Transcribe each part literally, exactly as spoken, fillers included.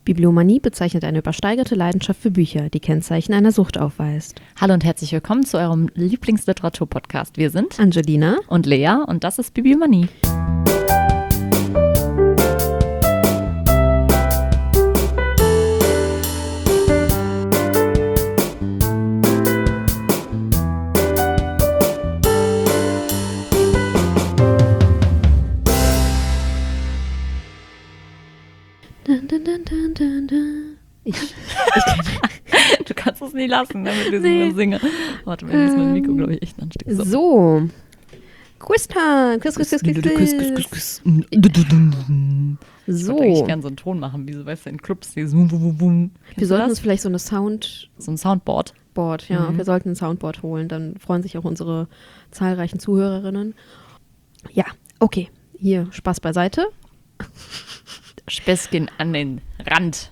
Bibliomanie bezeichnet eine übersteigerte Leidenschaft für Bücher, die Kennzeichen einer Sucht aufweist. Hallo und herzlich willkommen zu eurem Lieblingsliteratur-Podcast. Wir sind Angelina und Lea und das ist Bibliomanie. Ich, ich du kannst es nie lassen, ne, mit diesem nee. Singen. Warte, wir müssen mein Mikro, glaube ich, echt anstecken. So, so. Quiz-Time. Quiz, Quiz, Quiz, Quiz, Quiz. Quiz. So. Ich würde eigentlich gerne so einen Ton machen, wie so, weißt du, in Clubs. Dieses Wum, Wum, Wum. Wir sollten uns vielleicht so eine Sound... So ein Soundboard. Board, ja. Mhm. Wir sollten ein Soundboard holen. Dann freuen sich auch unsere zahlreichen Zuhörerinnen. Ja, okay. Hier, Spaß beiseite. Späßchen an den Rand.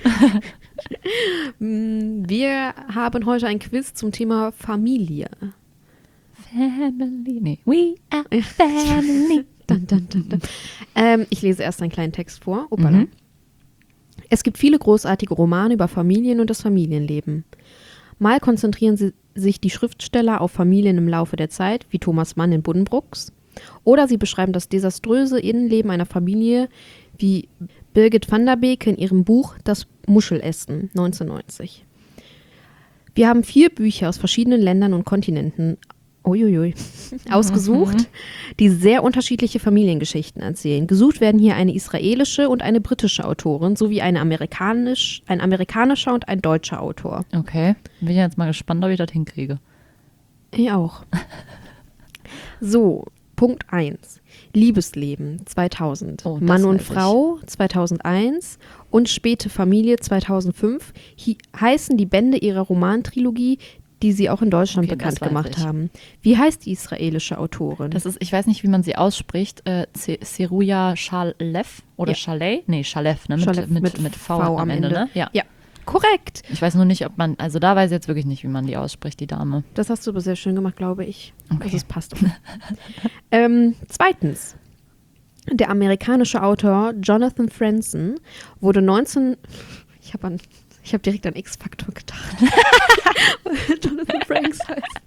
Wir haben heute ein Quiz zum Thema Familie. Family. Nee. We are family. dun, dun, dun, dun. Ähm, ich lese erst einen kleinen Text vor. Opala. Mhm. Es gibt viele großartige Romane über Familien und das Familienleben. Mal konzentrieren sie sich die Schriftsteller auf Familien im Laufe der Zeit, wie Thomas Mann in Buddenbrooks. Oder sie beschreiben das desaströse Innenleben einer Familie, wie Birgit van der Beek in ihrem Buch Das Muschelessen neunzehnhundertneunzig. Wir haben vier Bücher aus verschiedenen Ländern und Kontinenten uiuiui, ausgesucht, mhm. die sehr unterschiedliche Familiengeschichten erzählen. Gesucht werden hier eine israelische und eine britische Autorin sowie eine amerikanisch, ein amerikanischer und ein deutscher Autor. Okay, bin ich jetzt mal gespannt, ob ich das hinkriege. Ich auch. So, Punkt eins. Liebesleben zweitausend, oh, Mann und Frau zweitausendeins und Späte Familie zweitausendfünf hi- heißen die Bände ihrer Romantrilogie, die sie auch in Deutschland okay, bekannt gemacht ich. haben. Wie heißt die israelische Autorin? Das ist, ich weiß nicht, wie man sie ausspricht, äh, Seruja Shalev oder Ja. Shaleh? Nee, Shalev, ne? Mit, Shalev mit, mit mit V, V am Ende, ne? Ja. ja, korrekt. Ich weiß nur nicht, ob man, also da weiß ich jetzt wirklich nicht, wie man die ausspricht, die Dame. Das hast du aber sehr schön gemacht, glaube ich. Okay. Also es passt. ähm, zweitens. Der amerikanische Autor Jonathan Franzen wurde neunzehn... Ich habe an... Ich habe direkt an X-Factor gedacht. Jonathan Franks heißt.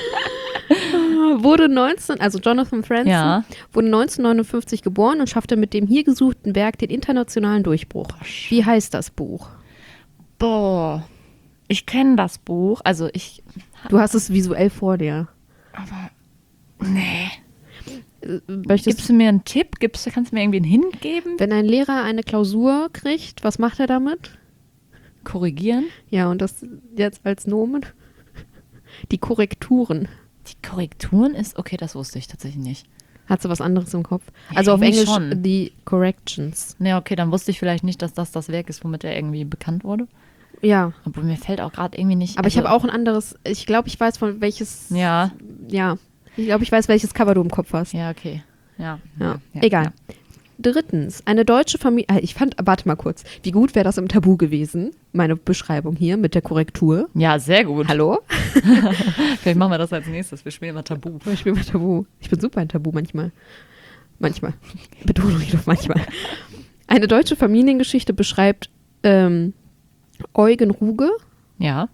wurde neunzehn, also Jonathan Franzen, ja. wurde neunzehnhundertneunundfünfzig geboren und schaffte mit dem hier gesuchten Werk den internationalen Durchbruch. Wie heißt das Buch? Boah, ich kenne das Buch. Also ich... Du hast es visuell vor dir. Aber, nee. Möchtest Gibst du mir einen Tipp? Gibst, kannst du mir irgendwie einen Hint geben? Wenn ein Lehrer eine Klausur kriegt, was macht er damit? Korrigieren? Ja, und das jetzt als Nomen? Die Korrekturen. Die Korrekturen ist, okay, das wusste ich tatsächlich nicht. Hat sie was anderes im Kopf? Ja, also auf Englisch schon. die Corrections. Ne, okay, dann wusste ich vielleicht nicht, dass das das Werk ist, womit er irgendwie bekannt wurde. Ja. Obwohl mir fällt auch gerade irgendwie nicht... Aber also, ich habe auch ein anderes, ich glaube, ich weiß von welches... Ja. Ja. Ich glaube, ich weiß, welches Cover du im Kopf hast. Ja, okay. Ja. Ja, ja egal. Ja. Drittens, eine deutsche Familie, ich fand, warte mal kurz, wie gut wäre das im Tabu gewesen, meine Beschreibung hier mit der Korrektur. Ja, sehr gut. Hallo? Vielleicht machen wir das als nächstes, wir spielen immer Tabu. Ich spiele mal Tabu. Ich bin super in Tabu manchmal. Manchmal. Betonung ich doch manchmal. Eine deutsche Familiengeschichte beschreibt ähm, Eugen Ruge Ja.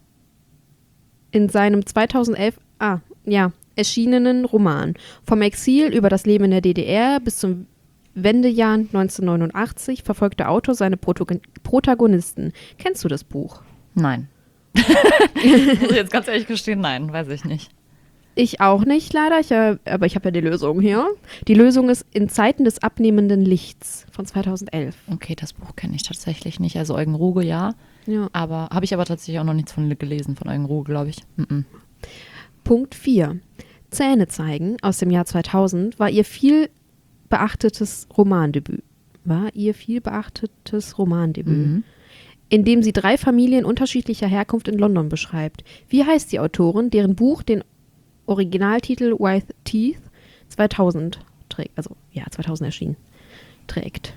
in seinem zweitausendelf ah, ja, erschienenen Roman. Vom Exil über das Leben in der D D R bis zum Wendejahr neunzehnhundertneunundachtzig verfolgt der Autor seine Protagon- Protagonisten. Kennst du das Buch? Nein. Muss ich jetzt ganz ehrlich gestehen, nein, weiß ich nicht. Ich auch nicht, leider. Ich, äh, aber ich habe ja die Lösung hier. Die Lösung ist In Zeiten des abnehmenden Lichts von zweitausendelf. Okay, das Buch kenne ich tatsächlich nicht. Also Eugen Ruge, ja. Ja. Aber habe ich aber tatsächlich auch noch nichts von gelesen, von Eugen Ruge, glaube ich. Mm-mm. Punkt vier. Zähne zeigen aus dem Jahr zweitausend war ihr viel beachtetes Romandebüt. War ihr viel beachtetes Romandebüt. Mhm. In dem sie drei Familien unterschiedlicher Herkunft in London beschreibt. Wie heißt die Autorin, deren Buch den Originaltitel White Teeth zweitausend trägt, also ja, zweitausend erschienen, trägt?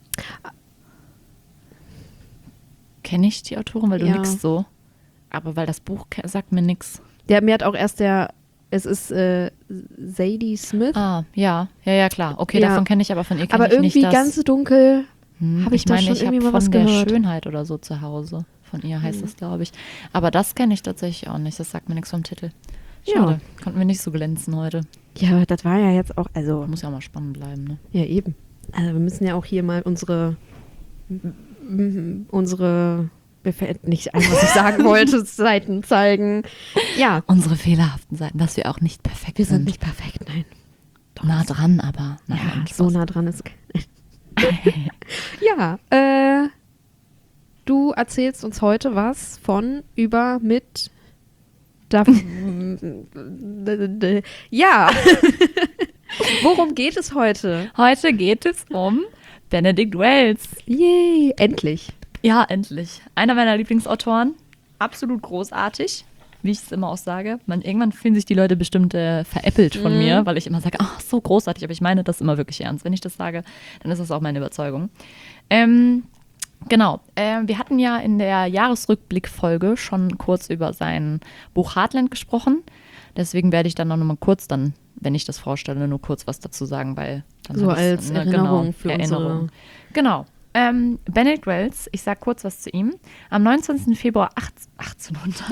Kenne ich die Autorin, weil du Ja. nix so. Aber weil das Buch ke- sagt mir nix. Der, mir hat auch erst der, es ist äh, Zadie Smith, Ah, ja, ja, ja, klar. Okay, Ja. davon kenne ich, aber von ihr kenne aber ich irgendwie nicht das. ganz dunkel. Hm, Habe ich, ich da meine, schon ich irgendwie habe mal von was der gehört? Schönheit oder so zu Hause. Von ihr heißt Hm. es, glaube ich. Aber das kenne ich tatsächlich auch nicht. Das sagt mir nichts vom Titel. Ja. Schade. Konnten wir nicht so glänzen heute. Ja, das war ja jetzt auch, also, Muss ja auch mal spannend bleiben, ne? ja eben. Also wir müssen ja auch hier mal unsere, m- unsere, mir fällt nicht ein, was ich sagen wollte, Seiten zeigen. Ja, Unsere fehlerhaften Seiten, dass wir auch nicht perfekt wir sind sind. nicht perfekt, nein. nah dran, aber nein, Ja, nein, so Spaß. nah dran ist. Ja, äh, du erzählst uns heute was von, über, mit, da, ja. Worum geht es heute? Heute geht es um Benedict Wells. Yay, endlich. Ja, endlich. Einer meiner Lieblingsautoren. Absolut großartig, wie ich es immer auch sage. Man, irgendwann fühlen sich die Leute bestimmt äh, veräppelt von Mhm. mir, weil ich immer sage, ach, so großartig. Aber ich meine das immer wirklich ernst. Wenn ich das sage, dann ist das auch meine Überzeugung. Ähm, genau. Äh, wir hatten ja in der Jahresrückblickfolge schon kurz über sein Buch Heartland gesprochen. Deswegen werde ich dann noch mal kurz dann, wenn ich das vorstelle, nur kurz was dazu sagen, weil dann So habe ich's, als ne, Erinnerung genau, für Erinnerung. unsere... Genau. Ähm, Benedict Wells, ich sag kurz was zu ihm. Am neunzehnten Februar achtzehnhundert.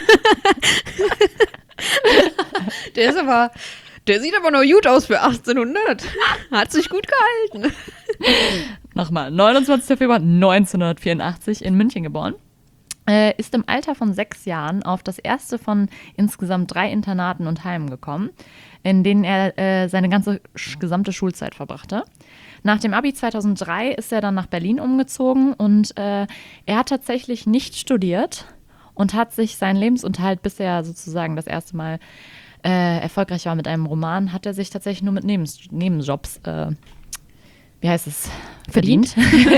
Der ist aber, der sieht aber noch gut aus für achtzehnhundert. Hat sich gut gehalten. Nochmal, neunundzwanzigsten Februar neunzehnhundertvierundachtzig in München geboren. Äh, ist im Alter von sechs Jahren auf das erste von insgesamt drei Internaten und Heimen gekommen, in denen er äh, seine ganze sch- gesamte Schulzeit verbrachte. Nach dem Abi zweitausenddrei ist er dann nach Berlin umgezogen und äh, er hat tatsächlich nicht studiert und hat sich seinen Lebensunterhalt, bis er sozusagen das erste Mal äh, erfolgreich war mit einem Roman, hat er sich tatsächlich nur mit Nebens- Nebenjobs, äh, wie heißt es, verdient.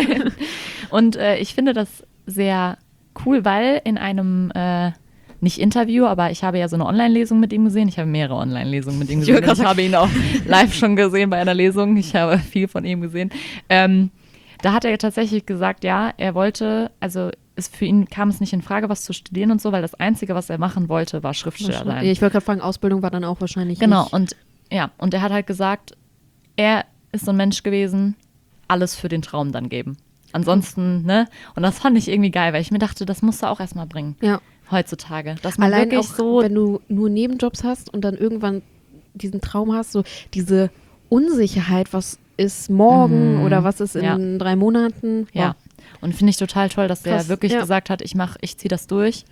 Und äh, ich finde das sehr cool, weil in einem, äh, nicht Interview, aber ich habe ja so eine Online-Lesung mit ihm gesehen. Ich habe mehrere Online-Lesungen mit ihm Ich gesehen. wollte Ich, gerade habe ihn auch live schon gesehen bei einer Lesung. Ich habe viel von ihm gesehen. Ähm, da hat er tatsächlich gesagt, ja, er wollte, also es, für ihn kam es nicht in Frage, was zu studieren und so, weil das Einzige, was er machen wollte, war Schriftsteller sein. Ich wollte gerade fragen, Ausbildung war dann auch wahrscheinlich Genau, nicht. und ja, und er hat halt gesagt, er ist so ein Mensch gewesen, alles für den Traum dann geben. Ansonsten, ne? Und das fand ich irgendwie geil, weil ich mir dachte, das musst du auch erstmal bringen. Ja. Heutzutage. Dass man Allein wirklich auch, so. wenn du nur Nebenjobs hast und dann irgendwann diesen Traum hast, so diese Unsicherheit, was ist morgen Mhm. oder was ist in Ja. drei Monaten. Ja. Und finde ich total toll, dass der Krass, wirklich ja. gesagt hat, ich mach, ich ziehe das durch.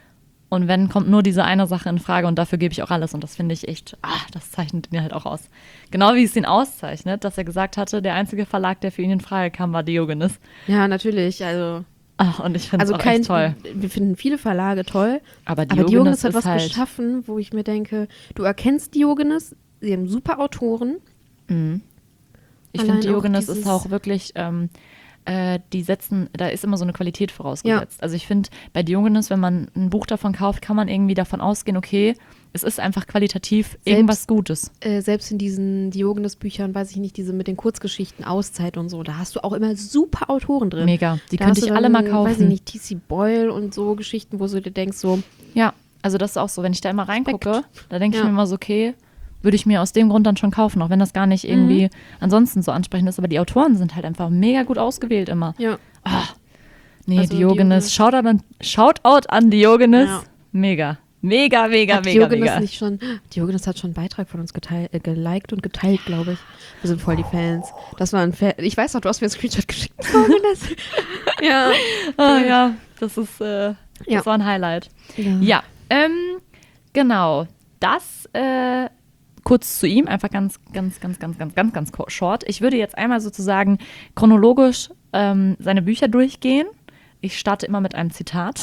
Und wenn, kommt nur diese eine Sache in Frage und dafür gebe ich auch alles. Und das finde ich echt, ah, das zeichnet ihn halt auch aus. Genau wie es ihn auszeichnet, dass er gesagt hatte, der einzige Verlag, der für ihn in Frage kam, war Diogenes. Ja, natürlich. Also, Ah, und ich finde es also auch kein, echt toll. wir finden viele Verlage toll, Aber aber Diogenes, Diogenes hat ist was halt, geschaffen, wo ich mir denke, du erkennst Diogenes, sie haben super Autoren. Mhm. Ich Allein finde, Diogenes auch dieses- ist auch wirklich, ähm, äh, die setzen, da ist immer so eine Qualität vorausgesetzt. Also ich finde, bei Diogenes, wenn man ein Buch davon kauft, kann man irgendwie davon ausgehen, okay, es ist einfach qualitativ irgendwas Gutes. Äh, selbst in diesen Diogenes-Büchern, weiß ich nicht, diese mit den Kurzgeschichten, Auszeit und so, da hast du auch immer super Autoren drin. Mega. Die Da könnte hast ich du alle dann, mal kaufen. Weiß ich nicht, T C Boyle und so Geschichten, wo du dir denkst, so, Ja, also das ist auch so, wenn ich da immer reingucke, Respekt. da denke ich Ja. mir immer so, okay, würde ich mir aus dem Grund dann schon kaufen, auch wenn das gar nicht Mhm. irgendwie ansonsten so ansprechend ist. Aber die Autoren sind halt einfach mega gut ausgewählt immer. ja. Ah, nee, Also Diogenes, Diogenes. Shoutout an, Shoutout an Diogenes. Ja. Mega. Mega, mega, Hat mega, Diogenes mega. nicht schon, Diogenes hat schon einen Beitrag von uns geteilt, äh, geliked und geteilt, glaube ich. Wir sind voll die Fans. Das war ein Fan. Ich weiß noch, du hast mir einen Screenshot geschickt. Diogenes. ja. Ah, ja, das ist, äh, das Ja. war ein Highlight. Ja. Ja, ähm, genau. Das, äh, kurz zu ihm, einfach ganz, ganz, ganz, ganz, ganz, ganz, ganz ko- short. Ich würde jetzt einmal sozusagen chronologisch ähm, seine Bücher durchgehen. Ich starte immer mit einem Zitat.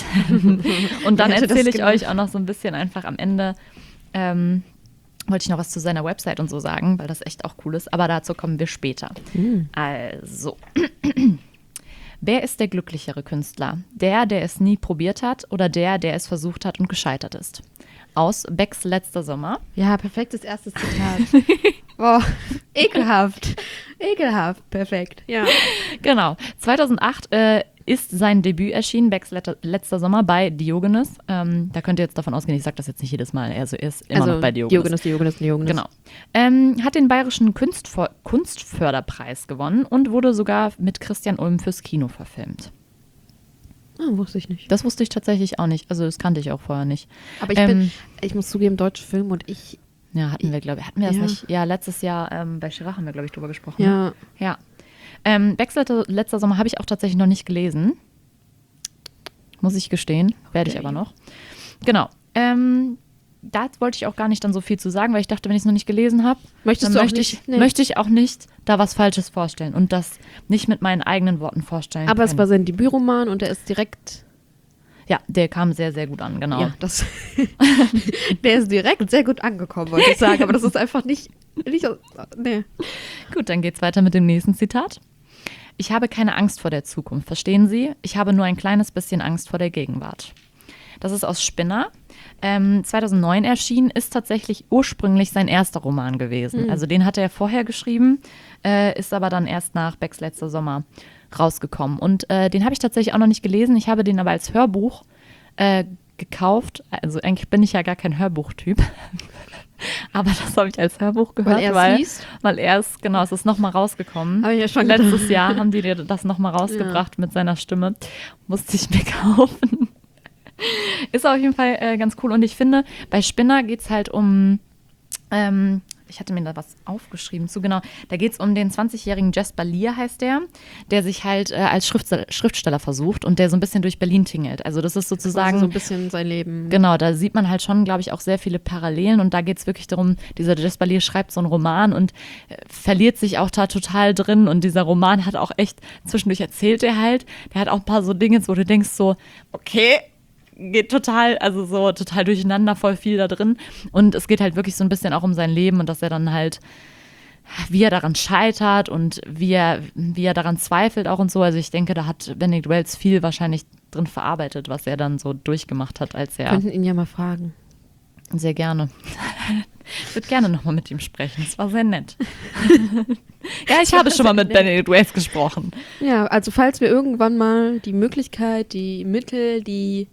Und dann Wer hätte das erzähle ich gedacht? euch auch noch so ein bisschen einfach am Ende, ähm, wollte ich noch was zu seiner Website und so sagen, weil das echt auch cool ist. Aber dazu kommen wir später. Mhm. Also, wer ist der glücklichere Künstler? Der, der es nie probiert hat oder der, der es versucht hat und gescheitert ist? Aus Becks Letzter Sommer. Ja, perfektes erstes Zitat. Boah, ekelhaft. Ekelhaft, perfekt. Ja. Genau. zweitausendacht äh, ist sein Debüt erschienen, Becks letzter, letzter Sommer bei Diogenes. Ähm, da könnt ihr jetzt davon ausgehen, ich sage das jetzt nicht jedes Mal, also er ist immer also noch bei Diogenes. Diogenes, Diogenes, Diogenes. Genau. Ähm, hat den Bayerischen Kunstför- Kunstförderpreis gewonnen und wurde sogar mit Christian Ulm fürs Kino verfilmt. Ah, wusste ich nicht. Das wusste ich tatsächlich auch nicht. Also das kannte ich auch vorher nicht. Aber ich Ähm, bin, ich muss zugeben, deutsche Film und ich, Ja, hatten wir, glaube ich. Hatten wir das Ja. nicht? Ja, letztes Jahr ähm, bei Chirac haben wir, glaube ich, drüber gesprochen. ja, Ja. Ähm, Becks letzter, letzter Sommer habe ich auch tatsächlich noch nicht gelesen. Muss ich gestehen. Werde ich Okay. aber noch. Genau. Ähm, da wollte ich auch gar nicht dann so viel zu sagen, weil ich dachte, wenn ich es noch nicht gelesen habe, Möchtest dann du auch möchte, nicht? ich, Nee. möchte ich auch nicht da was Falsches vorstellen und das nicht mit meinen eigenen Worten vorstellen aber können. es war sein Debütroman und er ist direkt, Ja, der kam sehr, sehr gut an, genau. ja, das, der ist direkt sehr gut angekommen, wollte ich sagen, aber das ist einfach nicht, nicht, nee. Gut, dann geht's weiter mit dem nächsten Zitat. Ich habe keine Angst vor der Zukunft, verstehen Sie? Ich habe nur ein kleines bisschen Angst vor der Gegenwart. Das ist aus Spinner. Ähm, zweitausendneun erschienen, ist tatsächlich ursprünglich sein erster Roman gewesen. Mhm. Also den hatte er vorher geschrieben, äh, ist aber dann erst nach Becks letzter Sommer rausgekommen. Und äh, den habe ich tatsächlich auch noch nicht gelesen. Ich habe den aber als Hörbuch äh, gekauft. Also eigentlich bin ich ja gar kein Hörbuchtyp. Aber das habe ich als Hörbuch gehört, Weil er es weil, liest? weil er es, genau, es ist nochmal rausgekommen. Habe ich ja schon Letztes gedacht. Jahr haben die dir das nochmal rausgebracht mit seiner Stimme. Musste ich mir kaufen. Ist auf jeden Fall äh, ganz cool. Und ich finde, bei Spinner geht es halt um, ähm, ich hatte mir da was aufgeschrieben zu, genau, da geht es um den zwanzigjährigen Jasper Lear, heißt der, der sich halt äh, als Schriftsteller, Schriftsteller versucht und der so ein bisschen durch Berlin tingelt. Also das ist sozusagen Also so ein bisschen sein Leben. Genau, da sieht man halt schon, glaube ich, auch sehr viele Parallelen und da geht es wirklich darum, dieser Jasper Lear schreibt so einen Roman und äh, verliert sich auch da total drin und dieser Roman hat auch echt, zwischendurch erzählt er halt, der hat auch ein paar so Dinge, wo du denkst so, okay, geht total, also so total durcheinander, voll viel da drin und es geht halt wirklich so ein bisschen auch um sein Leben und dass er dann halt, wie er daran scheitert und wie er, wie er daran zweifelt auch und so, also ich denke, da hat Benedict Wells viel wahrscheinlich drin verarbeitet, was er dann so durchgemacht hat, als er Könnten ihn ja mal fragen. sehr gerne. Ich würde gerne nochmal mit ihm sprechen. Es war sehr nett. Ja, ich habe schon mal mit Benedict Wells gesprochen. Ja, also falls wir irgendwann mal die Möglichkeit, die Mittel, die,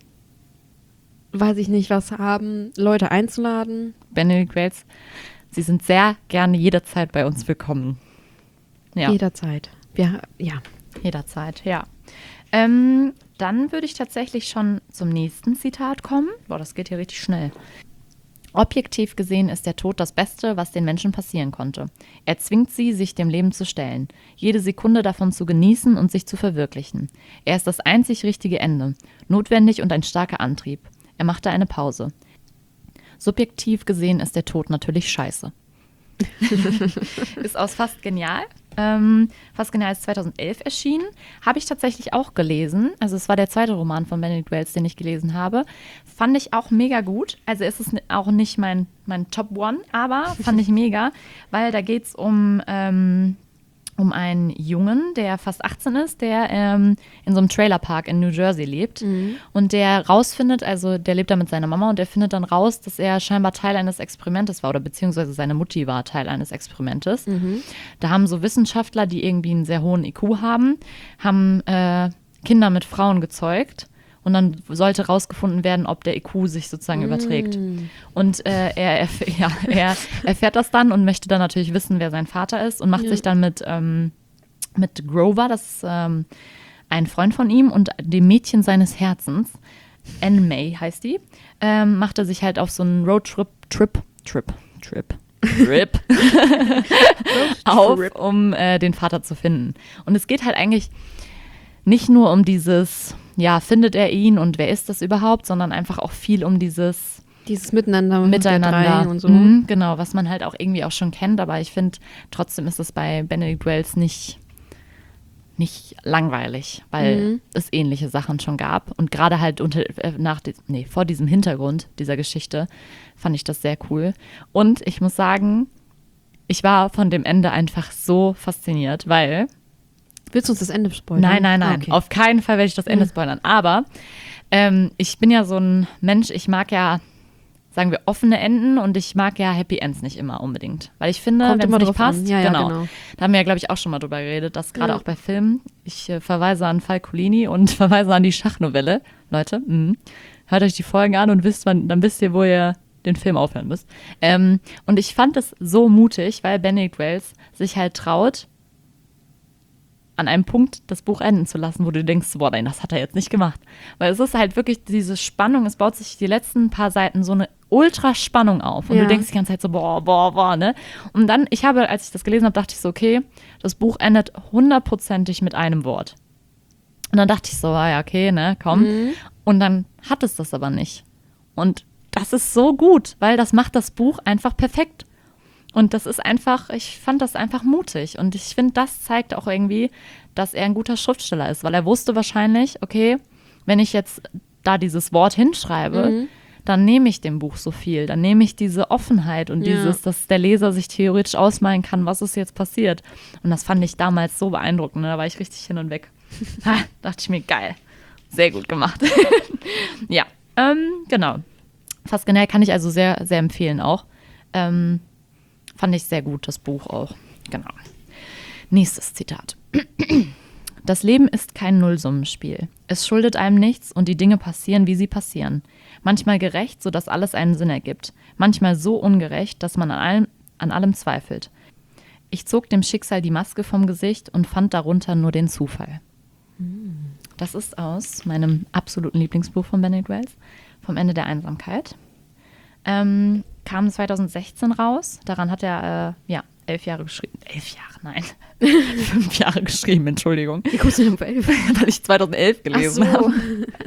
weiß ich nicht, was haben, Leute einzuladen. Benedict Wells, Sie sind sehr gerne jederzeit bei uns willkommen. Ja, Jederzeit. Ja, ja. jederzeit, ja. Ähm, dann würde ich tatsächlich schon zum nächsten Zitat kommen. Boah, das geht hier richtig schnell. Objektiv gesehen ist der Tod das Beste, was den Menschen passieren konnte. Er zwingt sie, sich dem Leben zu stellen, jede Sekunde davon zu genießen und sich zu verwirklichen. Er ist das einzig richtige Ende, notwendig und ein starker Antrieb. Er machte eine Pause. Subjektiv gesehen ist der Tod natürlich scheiße. Ist aus Fast Genial. Ähm, Fast Genial ist zweitausendelf erschienen. Habe ich tatsächlich auch gelesen. Also es war der zweite Roman von Benedict Wells, den ich gelesen habe. Fand ich auch mega gut. Also ist es auch nicht mein, mein Top One, aber fand ich mega, weil da geht es um, ähm, um einen Jungen, der fast achtzehn ist, der ähm, in so einem Trailerpark in New Jersey lebt und der rausfindet, also der lebt da mit seiner Mama und der findet dann raus, dass er scheinbar Teil eines Experimentes war oder beziehungsweise seine Mutti war Teil eines Experimentes. Mhm. Da haben so Wissenschaftler, die irgendwie einen sehr hohen I Q haben, haben äh, Kinder mit Frauen gezeugt. Und dann sollte rausgefunden werden, ob der I Q sich sozusagen überträgt. Und äh, er, erf- ja, er erfährt das dann und möchte dann natürlich wissen, wer sein Vater ist und macht Ja. sich dann mit, ähm, mit Grover, das ist ähm, ein Freund von ihm, und dem Mädchen seines Herzens, Anne May heißt die, ähm, macht er sich halt auf so einen Roadtrip, Trip, Trip, Trip, Trip auf, um äh, den Vater zu finden. Und es geht halt eigentlich nicht nur um dieses, ja, findet er ihn und wer ist das überhaupt, sondern einfach auch viel um dieses Dieses Miteinander der Miteinander. drei und so. Mhm, genau, was man halt auch irgendwie auch schon kennt, aber ich finde, trotzdem ist es bei Benedict Wells nicht, nicht langweilig, weil Mhm. es ähnliche Sachen schon gab. Und gerade halt unter, äh, nach die, nee, vor diesem Hintergrund dieser Geschichte fand ich das sehr cool. Und ich muss sagen, ich war von dem Ende einfach so fasziniert, weil Willst du uns das Ende spoilern? Nein, nein, nein. Ah, okay. Auf keinen Fall werde ich das Ende Ja. spoilern. Aber ähm, ich bin ja so ein Mensch, ich mag ja sagen wir, offene Enden und ich mag ja Happy Ends nicht immer unbedingt. Weil ich finde, Kommt wenn es immer nicht drauf passt, an. Ja, ja, genau. genau. Da haben wir ja, glaube ich, auch schon mal drüber geredet, dass gerade Ja. auch bei Filmen, ich äh, verweise an Falcolini und verweise an die Schachnovelle. Leute, mh, hört euch die Folgen an und wisst, wann, dann wisst ihr, wo ihr den Film aufhören müsst. Ähm, und ich fand es so mutig, weil Benedict Wells sich halt traut, an einem Punkt das Buch enden zu lassen, wo du denkst, boah, nein, das hat er jetzt nicht gemacht. Weil es ist halt wirklich diese Spannung, es baut sich die letzten paar Seiten so eine Ultraspannung auf. Und Ja. du denkst die ganze Zeit so, boah, boah, boah, ne? Und dann, ich habe, als ich das gelesen habe, dachte ich so, okay, das Buch endet hundertprozentig mit einem Wort. Und dann dachte ich so, ah ja, okay, ne, komm. Mhm. Und dann hat es das aber nicht. Und das ist so gut, weil das macht das Buch einfach perfekt. Und das ist einfach, ich fand das einfach mutig. Und ich finde, das zeigt auch irgendwie, dass er ein guter Schriftsteller ist. Weil er wusste wahrscheinlich, okay, wenn ich jetzt da dieses Wort hinschreibe, Mhm. dann nehme ich dem Buch so viel. Dann nehme ich diese Offenheit und Ja. dieses, dass der Leser sich theoretisch ausmalen kann, was ist jetzt passiert. Und das fand ich damals so beeindruckend. Ne? Da war ich richtig hin und weg. Ha, dachte ich mir, geil. Sehr gut gemacht. Ja, ähm, genau. Fast generell kann ich also sehr, sehr empfehlen auch. Ähm, Fand ich sehr gut, das Buch auch. Genau. Nächstes Zitat. Das Leben ist kein Nullsummenspiel. Es schuldet einem nichts und die Dinge passieren, wie sie passieren. Manchmal gerecht, sodass alles einen Sinn ergibt. Manchmal so ungerecht, dass man an allem, an allem zweifelt. Ich zog dem Schicksal die Maske vom Gesicht und fand darunter nur den Zufall. Das ist aus meinem absoluten Lieblingsbuch von Benedict Wells, Vom Ende der Einsamkeit. Ähm, kam zwanzig sechzehn raus. Daran hat er, äh, ja, elf Jahre geschrieben. Elf Jahre, nein. Fünf Jahre geschrieben, Entschuldigung. Wie kommst du denn auf elf? Weil ich zwanzig elf gelesen Ach so. habe.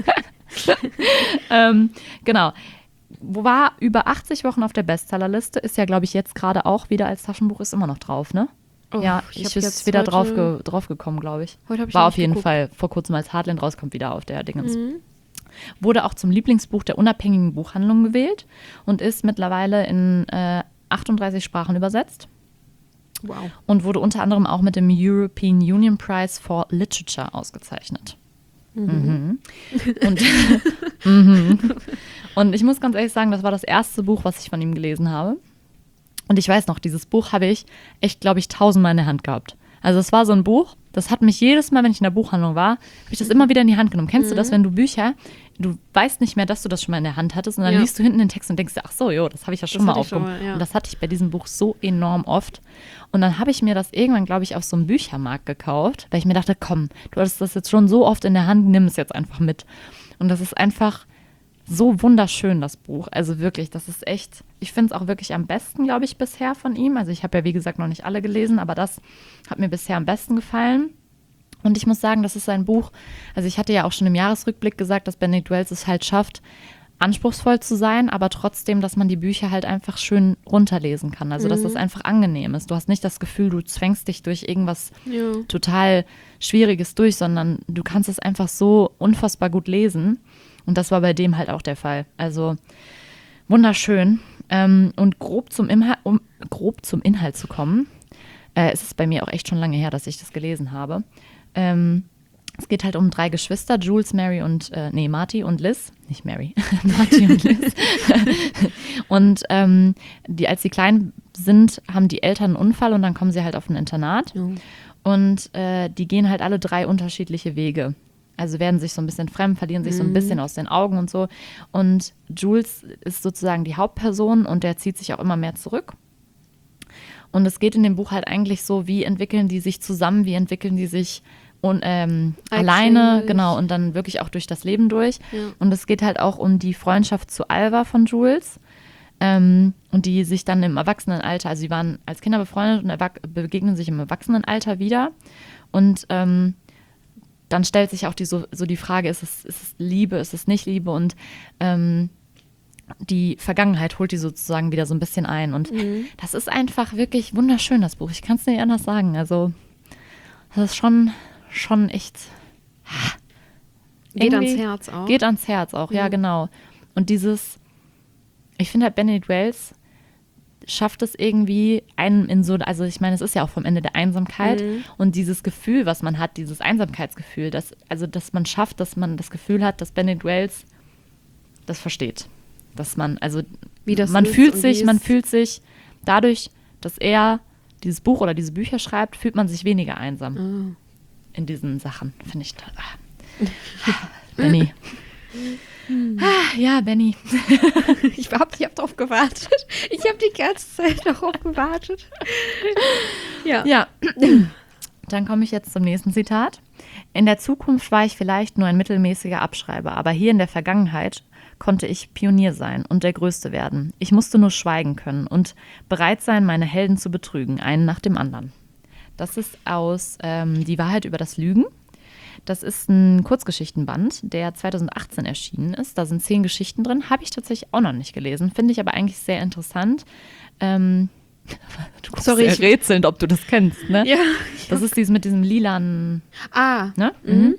ähm, genau. War über achtzig Wochen auf der Bestsellerliste. Ist ja, glaube ich, jetzt gerade auch wieder als Taschenbuch, ist immer noch drauf, ne? Oh, ja, ich ich, hab ist jetzt wieder heute- drauf, ge, drauf gekommen, glaube ich. Heute hab ich War noch auf nicht jeden geguckt. Fall vor kurzem, als Heartland rauskommt, wieder auf der Dingens. Mhm. Wurde auch zum Lieblingsbuch der unabhängigen Buchhandlung gewählt und ist mittlerweile in äh, achtunddreißig Sprachen übersetzt Wow. und wurde unter anderem auch mit dem European Union Prize for Literature ausgezeichnet. Mhm. Und, mhm. Und ich muss ganz ehrlich sagen, das war das erste Buch, was ich von ihm gelesen habe. Und ich weiß noch, dieses Buch habe ich echt, glaube ich, tausendmal in der Hand gehabt. Also es war so ein Buch, das hat mich jedes Mal, wenn ich in der Buchhandlung war, habe ich das immer wieder in die Hand genommen. Kennst du das, wenn du Bücher, du weißt nicht mehr, dass du das schon mal in der Hand hattest und dann Ja. liest du hinten den Text und denkst, ach so, jo, das habe ich ja schon Das mal hatte ich schon aufgehoben. mal, ja. Und das hatte ich bei diesem Buch so enorm oft. Und dann habe ich mir das irgendwann, glaube ich, auf so einem Büchermarkt gekauft, weil ich mir dachte, komm, du hast das jetzt schon so oft in der Hand, nimm es jetzt einfach mit. Und das ist einfach so wunderschön, das Buch. Also wirklich, das ist echt, ich finde es auch wirklich am besten, glaube ich, bisher von ihm. Also ich habe ja, wie gesagt, noch nicht alle gelesen, aber das hat mir bisher am besten gefallen. Und ich muss sagen, das ist ein Buch, also ich hatte ja auch schon im Jahresrückblick gesagt, dass Benedict Wells es halt schafft, anspruchsvoll zu sein, aber trotzdem, dass man die Bücher halt einfach schön runterlesen kann. Also dass das einfach angenehm ist. Du hast nicht das Gefühl, du zwängst dich durch irgendwas Ja. total Schwieriges durch, sondern du kannst es einfach so unfassbar gut lesen. Und das war bei dem halt auch der Fall. Also wunderschön. Ähm, und grob zum, Inhalt, um grob zum Inhalt zu kommen, äh, es ist bei mir auch echt schon lange her, dass ich das gelesen habe. Ähm, es geht halt um drei Geschwister, Jules, Mary und, äh, nee, Marty und Liz. Nicht Mary, Marty und Liz. Und ähm, die, als sie klein sind, haben die Eltern einen Unfall und dann kommen sie halt auf ein Internat. Ja. Und äh, die gehen halt alle drei unterschiedliche Wege. Also werden sich so ein bisschen fremd, verlieren sich so ein bisschen aus den Augen und so. Und Jules ist sozusagen die Hauptperson und der zieht sich auch immer mehr zurück. Und es geht in dem Buch halt eigentlich so, wie entwickeln die sich zusammen, wie entwickeln die sich und, ähm, alleine, Eigenständig. genau, und dann wirklich auch durch das Leben durch. Ja. Und es geht halt auch um die Freundschaft zu Alva von Jules. Ähm, und die sich dann im Erwachsenenalter, also sie waren als Kinder befreundet und erwach- begegnen sich im Erwachsenenalter wieder. Und ähm, dann stellt sich auch die, so, so die Frage, ist es, ist es Liebe, ist es nicht Liebe? Und ähm, die Vergangenheit holt die sozusagen wieder so ein bisschen ein. Und Mhm. das ist einfach wirklich wunderschön, das Buch. Ich kann es nicht anders sagen. Also das ist schon, schon echt Geht irgendwie- ans Herz auch. Geht ans Herz auch, ja, Ja. genau. Und dieses, ich finde halt, Benedict Wells schafft es irgendwie einen in so, also ich meine, es ist ja auch vom Ende der Einsamkeit Mhm. und dieses Gefühl, was man hat, dieses Einsamkeitsgefühl, dass, also dass man schafft, dass man das Gefühl hat, dass Benedict Wells das versteht. Dass man, also wie das man ist fühlt und sich, wie man es- fühlt sich dadurch, dass er dieses Buch oder diese Bücher schreibt, fühlt man sich weniger einsam Ah. in diesen Sachen, finde ich toll. Ah. Benny. Ah, ja, Benny. Ich hab, ich hab drauf gewartet. Ich habe die ganze Zeit darauf gewartet. Ja. Ja. Dann komme ich jetzt zum nächsten Zitat. In der Zukunft war ich vielleicht nur ein mittelmäßiger Abschreiber, aber hier in der Vergangenheit konnte ich Pionier sein und der Größte werden. Ich musste nur schweigen können und bereit sein, meine Helden zu betrügen, einen nach dem anderen. Das ist aus ähm, Die Wahrheit über das Lügen. Das ist ein Kurzgeschichtenband, der zweitausendachtzehn erschienen ist. Da sind zehn Geschichten drin. Habe ich tatsächlich auch noch nicht gelesen. Finde ich aber eigentlich sehr interessant. Ähm, du guckst Sorry, sehr ich- rätselnd, ob du das kennst, ne? Ja. Das ist dieses mit diesem lilanen, Ah. ne? Mhm.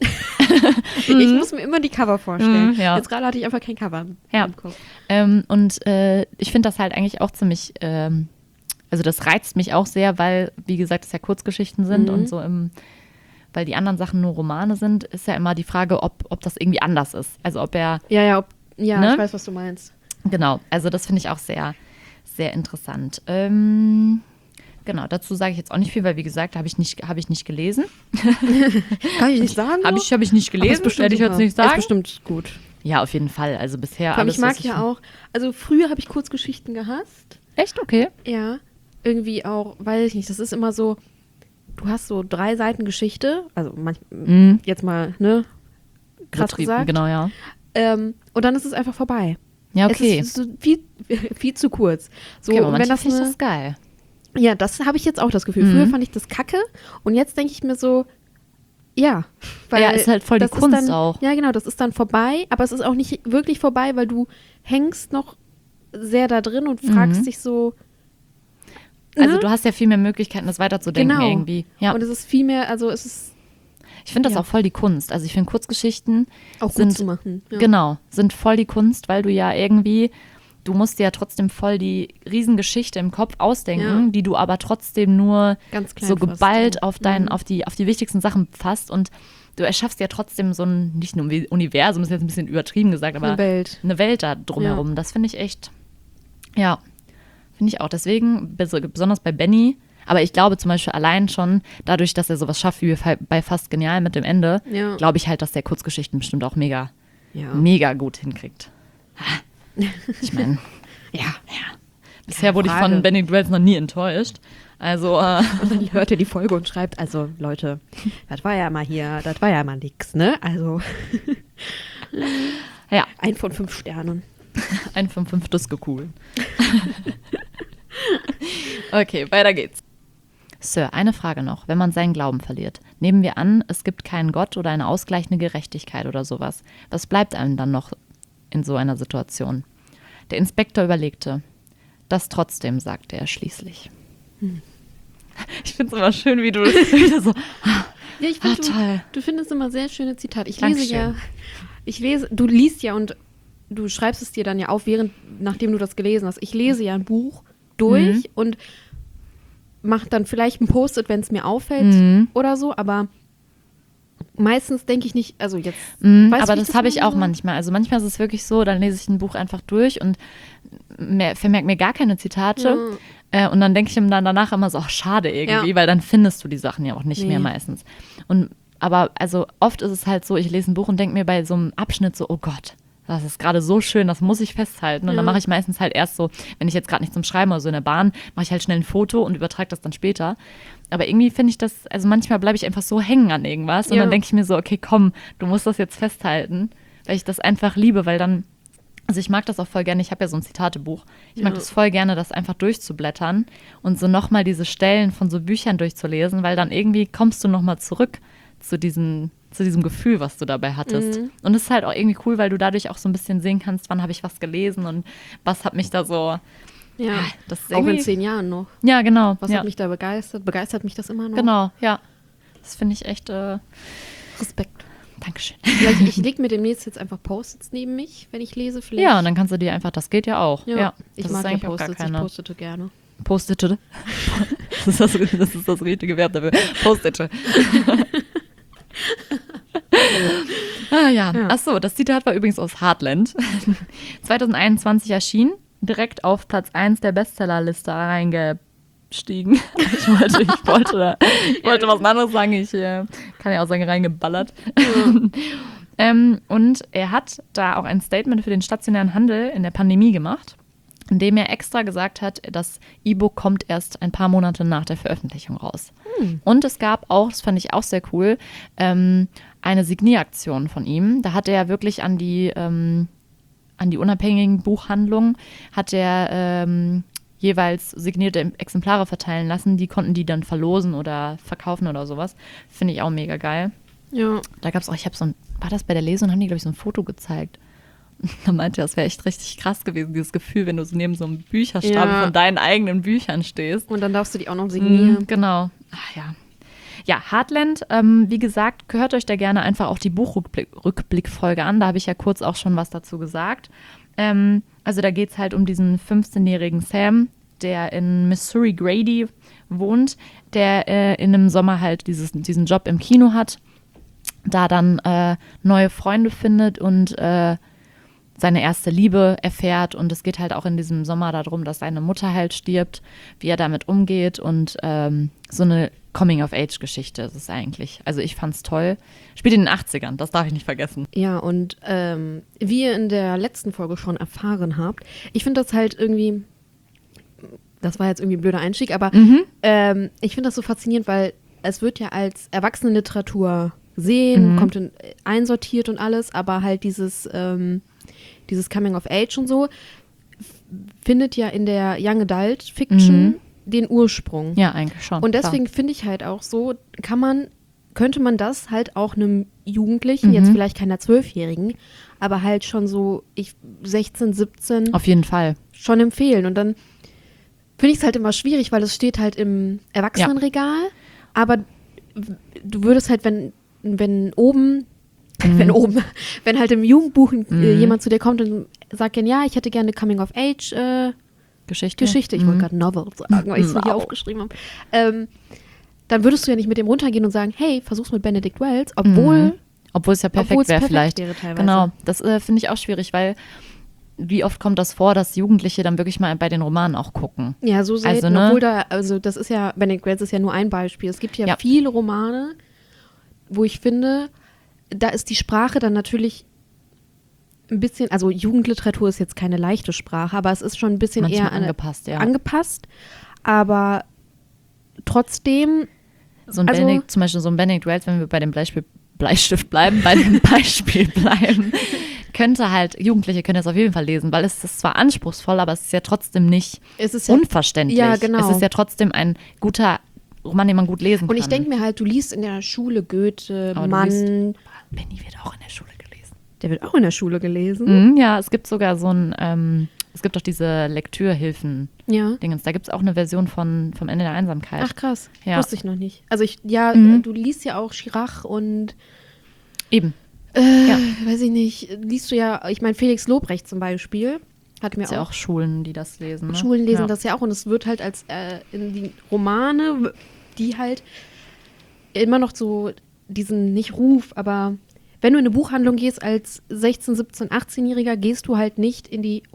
Ich muss mir immer die Cover vorstellen. Mhm, ja. Jetzt gerade hatte ich einfach kein Cover Ja. im Kopf. Ähm, und äh, ich finde das halt eigentlich auch ziemlich, ähm, also das reizt mich auch sehr, weil, wie gesagt, es ja Kurzgeschichten sind Mhm. und so im, weil die anderen Sachen nur Romane sind, ist ja immer die Frage, ob, ob das irgendwie anders ist. Also ob er, Ja, ja, ob, ja, Ne? ich weiß, was du meinst. genau, also das finde ich auch sehr, sehr interessant. Ähm, genau, dazu sage ich jetzt auch nicht viel, weil wie gesagt, habe ich nicht, habe ich nicht gelesen. Kann ich nicht sagen. Habe ich, habe ich nicht Aber ist gelesen, bestimmt werde ich jetzt super. nicht sagen. Ist bestimmt gut. Ja, auf jeden Fall. Also bisher Vor allem, alles, ich mag was ja auch, also früher habe ich Kurzgeschichten gehasst. Echt? Okay. Ja. Irgendwie auch, weiß ich nicht, das ist immer so, du hast so drei Seiten Geschichte, also manch, Mhm. jetzt mal, ne, krass Betrieben, gesagt. Genau, ja. Ähm, und dann ist es einfach vorbei. Ja, okay. Es ist so viel, viel zu kurz. So, okay, aber und wenn manchmal das finde ich eine, das geil. ja, das habe ich jetzt auch das Gefühl. Mhm. Früher fand ich das kacke und jetzt denke ich mir so, ja. Weil Ja, ist halt voll die das ist Kunst dann, auch. Ja, genau, das ist dann vorbei, aber es ist auch nicht wirklich vorbei, weil du hängst noch sehr da drin und fragst Mhm. dich so. Also ne? du hast ja viel mehr Möglichkeiten, das weiterzudenken Genau. irgendwie. Ja. Und es ist viel mehr, also es ist Ich finde das ja. auch voll die Kunst. Also ich finde Kurzgeschichten auch gut sind, zu machen. Ja. genau, sind voll die Kunst, weil du ja irgendwie, du musst dir ja trotzdem voll die Riesengeschichte im Kopf ausdenken, Ja. die du aber trotzdem nur Ganz klein so fasst, geballt ja. auf, dein, Mhm. auf, die, auf die wichtigsten Sachen fasst und du erschaffst ja trotzdem so ein, nicht nur ein Universum, ist jetzt ein bisschen übertrieben gesagt, aber Eine Welt. eine Welt da drumherum. Das finde ich echt, ja, finde ich auch. Deswegen, bes- besonders bei Benny, aber ich glaube zum Beispiel allein schon, dadurch, dass er sowas schafft wie bei- bei Fast Genial mit dem Ende, Ja. glaube ich halt, dass der Kurzgeschichten bestimmt auch mega, Ja. mega gut hinkriegt. Ich meine, Ja. ja. Bisher Keine wurde ich Frage. von Benny Duels noch nie enttäuscht. Also, äh, Und dann hört er die Folge und schreibt, also Leute, das war ja mal hier, das war ja mal nix, ne? Also ja, ein von fünf Sternen. ein von fünf Disco-Kugeln. Okay, weiter geht's. Sir, eine Frage noch. Wenn man seinen Glauben verliert, nehmen wir an, es gibt keinen Gott oder eine ausgleichende Gerechtigkeit oder sowas. Was bleibt einem dann noch in so einer Situation? Der Inspektor überlegte. Das trotzdem, sagte er schließlich. Ich finde es immer schön, wie du wieder so, Ja, ich ah, finde, toll. du, du findest immer sehr schöne Zitate. Ich Dankeschön. lese ja, ich lese, du liest ja und du schreibst es dir dann ja auf, während, nachdem du das gelesen hast. Ich lese ja ein Buch durch Mhm. und mache dann vielleicht ein Post-it, wenn es mir auffällt Mhm. oder so, aber meistens denke ich nicht, also jetzt. Mm, weißt du, aber wie das, das habe ich meine auch so? manchmal. Also manchmal ist es wirklich so, dann lese ich ein Buch einfach durch und mehr, vermerke mir gar keine Zitate. Äh, und dann denke ich mir dann danach immer so, ach, schade irgendwie, Ja. weil dann findest du die Sachen ja auch nicht Nee. mehr meistens. Und aber also oft ist es halt so, ich lese ein Buch und denke mir bei so einem Abschnitt so, oh Gott, das ist gerade so schön, das muss ich festhalten. Und Ja. dann mache ich meistens halt erst so, wenn ich jetzt gerade nicht zum Schreiben oder so in der Bahn, mache ich halt schnell ein Foto und übertrage das dann später. Aber irgendwie finde ich das, also manchmal bleibe ich einfach so hängen an irgendwas und Ja. dann denke ich mir so, okay, komm, du musst das jetzt festhalten, weil ich das einfach liebe, weil dann, also ich mag das auch voll gerne, ich habe ja so ein Zitatebuch, ich mag Ja. das voll gerne, das einfach durchzublättern und so nochmal diese Stellen von so Büchern durchzulesen, weil dann irgendwie kommst du nochmal zurück zu diesen zu diesem Gefühl, was du dabei hattest. Mhm. Und es ist halt auch irgendwie cool, weil du dadurch auch so ein bisschen sehen kannst, wann habe ich was gelesen und was hat mich da so, Ja, das ist auch in irgendwie, zehn Jahren noch. ja genau, Was ja, hat mich da begeistert? Begeistert mich das immer noch? genau, ja. Das finde ich echt, äh, Respekt. Dankeschön. Vielleicht, ich lege mir demnächst jetzt einfach Post-its neben mich, wenn ich lese. Vielleicht. Ja, und dann kannst du dir einfach, das geht ja auch. Ja, Ja, das ich ist mag ja eigentlich auch gar Post-its, ich keine postete gerne. Post-it. Das ist das, das ist das richtige Verb dafür. Post-it. ah ja. Ja. Ach so, das Zitat war übrigens aus Heartland. zwanzig einundzwanzig erschienen. direkt auf Platz eins der Bestsellerliste reingestiegen. Ich wollte, ich wollte, ich wollte was anderes sagen. Ich äh, kann ja auch sagen, reingeballert. Mhm. ähm, und er hat da auch ein Statement für den stationären Handel in der Pandemie gemacht, in dem er extra gesagt hat, das E-Book kommt erst ein paar Monate nach der Veröffentlichung raus. Hm. Und es gab auch, das fand ich auch sehr cool, ähm, eine Signieraktion von ihm. Da hat er wirklich an die, ähm, an die unabhängigen Buchhandlungen, hat er ähm, jeweils signierte Exemplare verteilen lassen. Die konnten die dann verlosen oder verkaufen oder sowas. Finde ich auch mega geil. Ja. Da gab es auch, ich habe so ein, war das bei der Lesung, haben die, glaube ich, so ein Foto gezeigt. Da meinte er, das wäre echt richtig krass gewesen, dieses Gefühl, wenn du so neben so einem Bücherstapel Ja. von deinen eigenen Büchern stehst. Und dann darfst du die auch noch signieren. Mm, genau. Ach ja. Ja, Heartland, ähm, wie gesagt, hört euch da gerne einfach auch die Buchrückblick-Folge an. Da habe ich ja kurz auch schon was dazu gesagt. Ähm, also da geht es halt um diesen fünfzehnjährigen Sam, der in Missouri Grady wohnt, der äh, in einem Sommer halt dieses, diesen Job im Kino hat, da dann äh, neue Freunde findet und äh, seine erste Liebe erfährt. Und es geht halt auch in diesem Sommer darum, dass seine Mutter halt stirbt, wie er damit umgeht und ähm, so eine Coming-of-Age-Geschichte ist es eigentlich. Also ich fand's toll. Spielt in den achtzigern, das darf ich nicht vergessen. Ja, und ähm, wie ihr in der letzten Folge schon erfahren habt, ich finde das halt irgendwie, das war jetzt irgendwie ein blöder Einstieg, aber Mhm. ähm, ich finde das so faszinierend, weil es wird ja als Erwachsenenliteratur gesehen, Mhm. kommt in, einsortiert und alles, aber halt dieses, ähm, dieses Coming of Age und so f- findet ja in der Young Adult Fiction Mhm. den Ursprung. Ja, eigentlich schon. Und deswegen klar. finde ich halt auch so, kann man, könnte man das halt auch einem Jugendlichen, Mhm. jetzt vielleicht keiner Zwölfjährigen, aber halt schon so ich sechzehn, siebzehn Auf jeden Fall. schon empfehlen. Und dann finde ich es halt immer schwierig, weil es steht halt im Erwachsenenregal, aber w- du würdest halt, wenn, wenn oben, Mhm. wenn oben, wenn halt im Jugendbuch äh, Mhm. jemand zu dir kommt und sagt dann, ja, ich hätte gerne eine Coming-of-Age äh, Geschichte. Geschichte, ich Mhm. wollte gerade Novel sagen, weil ich es so hier Wow. aufgeschrieben habe, ähm, dann würdest du ja nicht mit dem runtergehen und sagen, hey, versuch's mit Benedict Wells, obwohl, Mhm. Obwohl es ja perfekt obwohl es wäre perfekt vielleicht. wäre teilweise. Genau, das äh, finde ich auch schwierig, weil wie oft kommt das vor, dass Jugendliche dann wirklich mal bei den Romanen auch gucken? Ja, so selten, Also, ne? obwohl da, also das ist ja, Benedict Wells ist ja nur ein Beispiel. Es gibt ja, Ja. viele Romane, wo ich finde, da ist die Sprache dann natürlich ein bisschen, also Jugendliteratur ist jetzt keine leichte Sprache, aber es ist schon ein bisschen Manchmal eher an- angepasst, ja. angepasst, aber trotzdem, So ein also- Benedict, zum Beispiel so ein Benedict Wells, wenn wir bei dem Bleistift, Bleistift bleiben, bei dem Beispiel bleiben, könnte halt, Jugendliche können das auf jeden Fall lesen, weil es ist zwar anspruchsvoll, aber es ist ja trotzdem nicht es ist ja, unverständlich. Ja, genau. Es ist ja trotzdem ein guter Roman, den man gut lesen und kann. ich denke mir halt, du liest in der Schule Goethe, Aber du Mann, liest- Benny wird auch in der Schule gelesen. der wird auch in der Schule gelesen. Mhm, ja, es gibt sogar so ein, ähm, es gibt doch diese Lektürhilfen-Dingens. Ja. Da gibt es auch eine Version von vom Ende der Einsamkeit. Ach krass, Ja. wusste ich noch nicht. Also ich, ja, Mhm. äh, du liest ja auch Chirac und Eben. äh, Ja. weiß ich nicht, liest du ja, ich meine Felix Lobrecht zum Beispiel, hat mir Es ist ja auch, auch Schulen, die das lesen. Ne? Schulen lesen ja. das ja auch und es wird halt als äh, in die Romane, die halt immer noch so diesen, nicht Ruf, aber wenn du in eine Buchhandlung gehst als sechzehn, siebzehn, achtzehnjähriger, gehst du halt nicht in die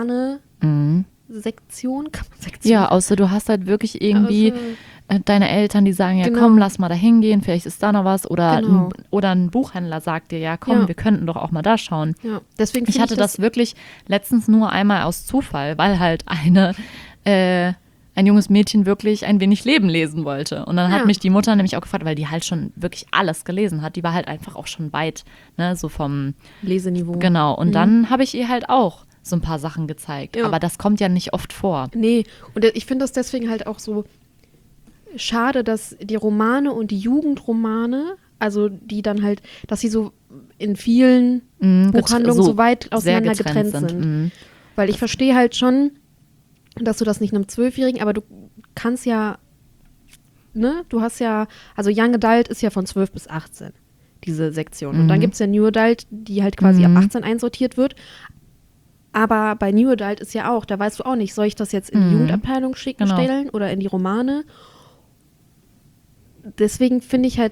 Romane-Sektion. Mhm. Kann man Sektion? Ja, außer du hast halt wirklich irgendwie Also, äh, deine Eltern, die sagen, ja Genau. komm, lass mal da hingehen, vielleicht ist da noch was. Oder, Genau. ein, oder ein Buchhändler sagt dir, ja komm, Ja. wir könnten doch auch mal da schauen. ja, deswegen Ich finde hatte das wirklich letztens nur einmal aus Zufall, weil halt eine, äh, ein junges Mädchen wirklich ein wenig Leben lesen wollte. Und dann Ja. hat mich die Mutter nämlich auch gefragt, weil die halt schon wirklich alles gelesen hat. Die war halt einfach auch schon weit, ne, so vom, Leseniveau. genau. Und Mhm. dann habe ich ihr halt auch so ein paar Sachen gezeigt. Ja. Aber das kommt ja nicht oft vor. Nee, und ich finde das deswegen halt auch so schade, dass die Romane und die Jugendromane, also die dann halt, dass sie so in vielen Mhm, get- Buchhandlungen so, weit sehr auseinander getrennt sind. Mhm. Weil ich verstehe halt schon, dass du das nicht einem Zwölfjährigen, aber du kannst ja, ne, du hast ja, also Young Adult ist ja von zwölf bis achtzehn, diese Sektion. Und dann Mhm. gibt es ja New Adult, die halt quasi Mhm. ab achtzehn einsortiert wird. Aber bei New Adult ist ja auch, da weißt du auch nicht, soll ich das jetzt in die Mhm. Jugendabteilung schicken, Genau. stellen oder in die Romane? Deswegen finde ich halt,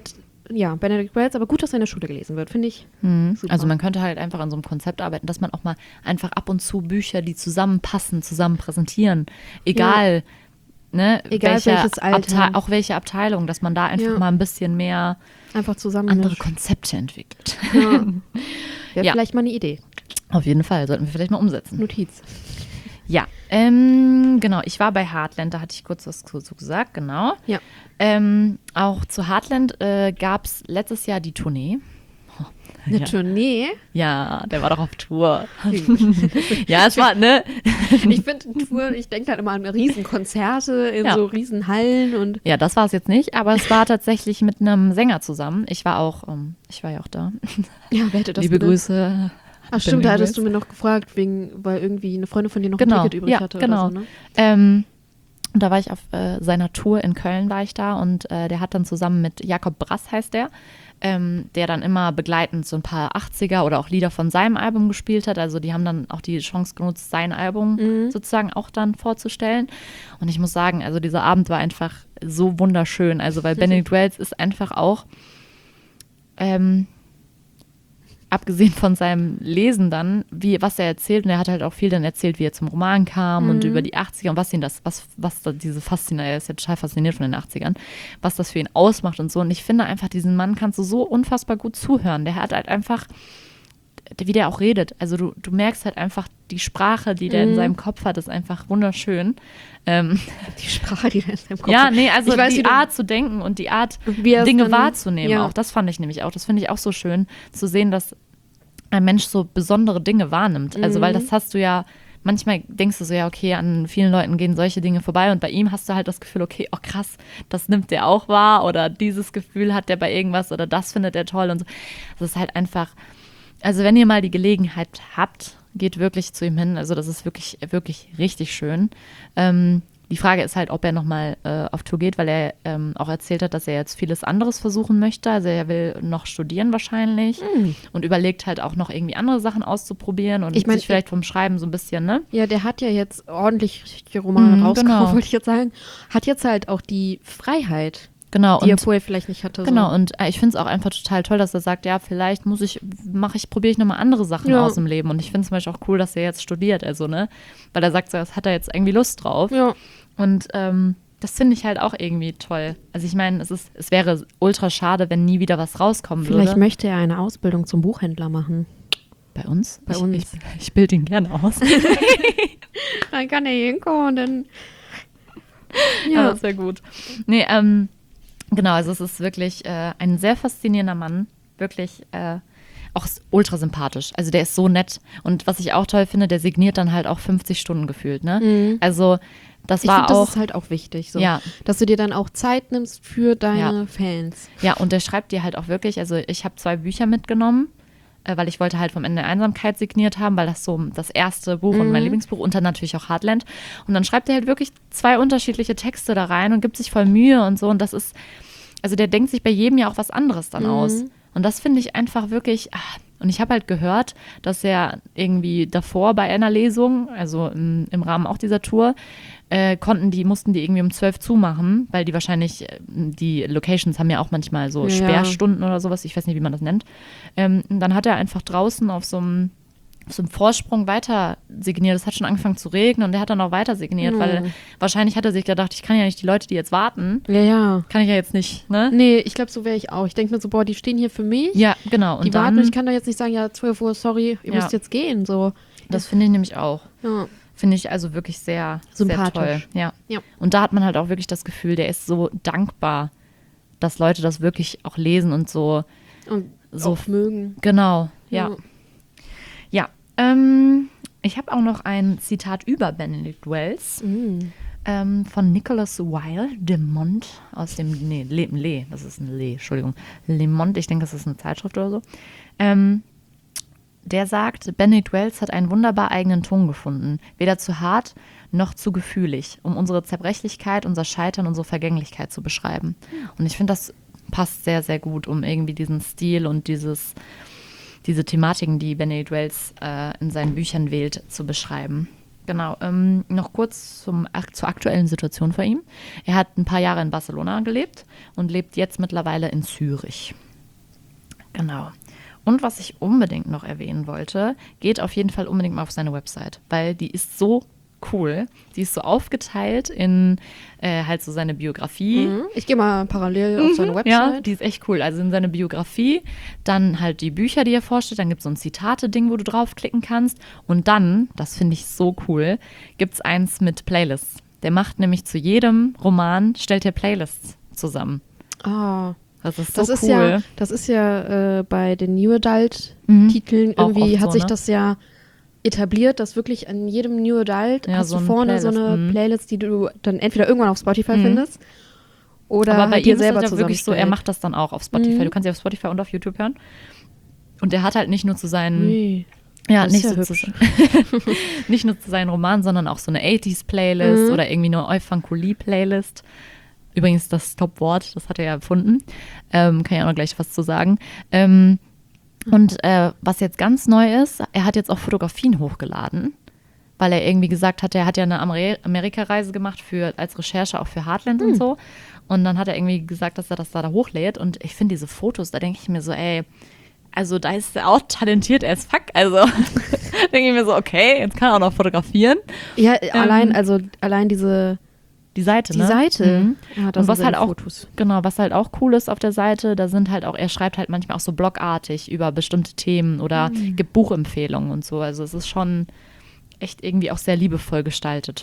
ja, Benedict Wells, aber gut, dass er in der Schule gelesen wird, finde ich Mhm. super. Also man könnte halt einfach an so einem Konzept arbeiten, dass man auch mal einfach ab und zu Bücher, die zusammenpassen, zusammen präsentieren. Egal, ne, Egal welche welches Alter. Abte- auch welche Abteilung, dass man da einfach Ja. mal ein bisschen mehr Einfach zusammen. andere Konzepte entwickelt. Ja. Wäre Ja. vielleicht mal eine Idee. Auf jeden Fall, sollten wir vielleicht mal umsetzen. Notiz. Ja, ähm, genau, ich war bei Heartland, da hatte ich kurz was zu, zu gesagt, genau. Ja. Ähm, auch zu Heartland äh, gab es letztes Jahr die Tournee. Eine Ja. Tournee? Ja, der war doch auf Tour. Ja, es war, ne? Ich finde Tour, ich denke dann immer an Riesenkonzerte in Ja. so Riesenhallen und Ja, das war es jetzt nicht, aber es war tatsächlich mit einem Sänger zusammen. Ich war auch, ähm, ich war ja auch da. ja, wer hätte das Liebe gedacht? Grüße. Ach stimmt, da Benedict hattest du Wells. mir noch gefragt, wegen, weil irgendwie eine Freundin von dir noch Genau, ein Ticket übrig ja, hatte genau. oder so, ne? Ähm, und da war ich auf äh, seiner Tour in Köln, war ich da und äh, der hat dann zusammen mit Jakob Brass, heißt der, ähm, der dann immer begleitend so ein paar achtziger oder auch Lieder von seinem Album gespielt hat. Also die haben dann auch die Chance genutzt, sein Album Mhm. sozusagen auch dann vorzustellen. Und ich muss sagen, also dieser Abend war einfach so wunderschön. Also weil Benedict Wells ist einfach auch, ähm, abgesehen von seinem Lesen dann, wie, was er erzählt, und er hat halt auch viel dann erzählt, wie er zum Roman kam und über die achtziger und was ihn das, was, was da diese Faszination, er ist ja total fasziniert von den achtzigern, was das für ihn ausmacht und so. Und ich finde einfach, diesen Mann kannst du so unfassbar gut zuhören. Der hat halt einfach, wie der auch redet, also du, du merkst halt einfach, die Sprache, die der in seinem Kopf hat, ist einfach wunderschön. Ähm, Die Sprache, die da in seinem Kopf ja, nee, also Ich weiß, wie die du- Art zu denken und die Art, Wie er es Dinge dann- wahrzunehmen ja. auch. Das fand ich nämlich auch. Das finde ich auch so schön, zu sehen, dass ein Mensch so besondere Dinge wahrnimmt. Also, weil das hast du ja, manchmal denkst du so, ja, okay, an vielen Leuten gehen solche Dinge vorbei und bei ihm hast du halt das Gefühl, okay, oh krass, das nimmt der auch wahr oder dieses Gefühl hat der bei irgendwas oder das findet er toll und so. Das ist halt einfach, also wenn ihr mal die Gelegenheit habt, geht wirklich zu ihm hin. Also das ist wirklich, wirklich richtig schön. Ähm, die Frage ist halt, ob er nochmal äh, auf Tour geht, weil er ähm, auch erzählt hat, dass er jetzt vieles anderes versuchen möchte. Also er will noch studieren wahrscheinlich und überlegt halt auch noch irgendwie andere Sachen auszuprobieren und Ich mein, sich vielleicht vom Schreiben so ein bisschen, ne? Ja, der hat ja jetzt ordentlich richtige Romane Mhm, rausgekommen, genau. wollte ich jetzt sagen. Hat jetzt halt auch die Freiheit, Genau. die er Und vorher vielleicht nicht hatte. Genau, So. und äh, ich finde es auch einfach total toll, dass er sagt, ja, vielleicht muss ich, mache ich, probiere ich nochmal andere Sachen Ja. aus im Leben. Und ich finde es zum Beispiel auch cool, dass er jetzt studiert, also, ne? Weil er sagt, so, das hat er jetzt irgendwie Lust drauf. Ja. Und ähm, das finde ich halt auch irgendwie toll. Also ich meine, es ist, es wäre ultra schade, wenn nie wieder was rauskommen Vielleicht würde. möchte er eine Ausbildung zum Buchhändler machen. Bei uns? Bei ich, uns. Ich, ich bilde ihn gerne aus. Dann kann er hier hinkommen und dann. Ja, Ja. das wäre gut. Nee, ähm, genau, also es ist wirklich äh, ein sehr faszinierender Mann. Wirklich äh, auch s- ultra sympathisch. Also der ist so nett. Und was ich auch toll finde, der signiert dann halt auch fünfzig Stunden gefühlt, ne? Also das Ich war finde, das auch. ist halt auch wichtig, so. Ja. Dass du dir dann auch Zeit nimmst für deine Ja. Fans. Ja, und der schreibt dir halt auch wirklich, also ich habe zwei Bücher mitgenommen, äh, weil ich wollte halt vom Ende der Einsamkeit signiert haben, weil das so das erste Buch und mein Lieblingsbuch und dann natürlich auch Heartland. Und dann schreibt er halt wirklich zwei unterschiedliche Texte da rein und gibt sich voll Mühe und so. Und das ist, also der denkt sich bei jedem ja auch was anderes dann aus. Und das finde ich einfach wirklich, ah, und ich habe halt gehört, dass er irgendwie davor bei einer Lesung, also im, im Rahmen auch dieser Tour, äh, konnten die, mussten die irgendwie um zwölf zumachen, weil die wahrscheinlich, äh, die Locations haben ja auch manchmal so Ja. Sperrstunden oder sowas, ich weiß nicht, wie man das nennt. Ähm, und dann hat er einfach draußen auf so einem auf so einem Vorsprung weiter signiert. Es hat schon angefangen zu regnen und er hat dann auch weiter signiert, Ja. weil wahrscheinlich hat er sich gedacht, ich kann ja nicht die Leute, die jetzt warten, Ja, ja. kann ich ja jetzt nicht, ne? Nee, ich glaube, so wäre ich auch. Ich denke mir so, boah, die stehen hier für mich. Ja, genau. Und die dann, warten und ich kann doch jetzt nicht sagen, ja, zwölf Uhr, sorry, ihr Ja. müsst jetzt gehen. So. das finde ich nämlich auch. Ja. Finde ich also wirklich sehr, Sympathisch. sehr toll. Ja. Ja. Und da hat man halt auch wirklich das Gefühl, der ist so dankbar, dass Leute das wirklich auch lesen und so. Und So- auch mögen. Genau, ja. Ja, ähm, ich habe auch noch ein Zitat über Benedict Wells Mhm. ähm, von Nicholas Weil de Mont aus dem, nee, Le, Le, das ist ein Le, Entschuldigung, Le Monde, ich denke, das ist eine Zeitschrift oder so. Ähm, der sagt, Benedict Wells hat einen wunderbar eigenen Ton gefunden, weder zu hart noch zu gefühlig, um unsere Zerbrechlichkeit, unser Scheitern, unsere Vergänglichkeit zu beschreiben. Und ich finde, das passt sehr, sehr gut, um irgendwie diesen Stil und dieses, diese Thematiken, die Benedict Wells äh, in seinen Büchern wählt, zu beschreiben. Genau, ähm, noch kurz zum, zur aktuellen Situation vor ihm. Er hat ein paar Jahre in Barcelona gelebt und lebt jetzt mittlerweile in Zürich. Genau. Und was ich unbedingt noch erwähnen wollte, geht auf jeden Fall unbedingt mal auf seine Website, weil die ist so cool. Die ist so aufgeteilt in äh, halt so seine Biografie. Mhm. Ich gehe mal parallel auf seine Website. Ja, die ist echt cool. Also in seine Biografie, dann halt die Bücher, die er vorstellt, dann gibt es so ein Zitate-Ding, wo du draufklicken kannst. Und dann, das finde ich so cool, gibt es eins mit Playlists. Der macht nämlich zu jedem Roman, stellt er Playlists zusammen. Ah. Das ist so das ist cool. Ja, das ist ja äh, bei den New Adult-Titeln Mhm. irgendwie hat so, sich ne? das ja etabliert, dass wirklich an jedem New Adult ja, hast so du ein vorne Playlist. so eine Mhm. Playlist, die du dann entweder irgendwann auf Spotify Mhm. findest oder Aber bei halt ihm dir ist selber das ja wirklich so, er zusammenstellt. macht das dann auch auf Spotify. Mhm. Du kannst sie auf Spotify und auf YouTube hören. Und er hat halt nicht nur zu seinen Ui, Ja, das nicht, ist ja so hübsch. zu, nicht nur zu seinen Romanen, sondern auch so eine achtziger-Playlist Mhm. oder irgendwie eine Euphankolie-Playlist. Übrigens das Top-Wort, das hat er ja erfunden. Ähm, kann ich auch noch gleich was zu sagen. Ähm, und äh, was jetzt ganz neu ist, er hat jetzt auch Fotografien hochgeladen, weil er irgendwie gesagt hat, er hat ja eine Amer- Amerika-Reise gemacht für, als Recherche auch für Heartland und so. Und dann hat er irgendwie gesagt, dass er das da, da hochlädt. Und ich finde diese Fotos, da denke ich mir so, ey, also da ist er auch talentiert as fuck. Also denke ich mir so, okay, jetzt kann er auch noch fotografieren. Ja, allein, also allein diese Die Seite, die ne? Seite. Mhm. Ja, da Und sind was halt seine auch, Fotos. genau, was halt auch cool ist auf der Seite, da sind halt auch, er schreibt halt manchmal auch so blogartig über bestimmte Themen oder Mhm. gibt Buchempfehlungen und so. Also es ist schon echt irgendwie auch sehr liebevoll gestaltet.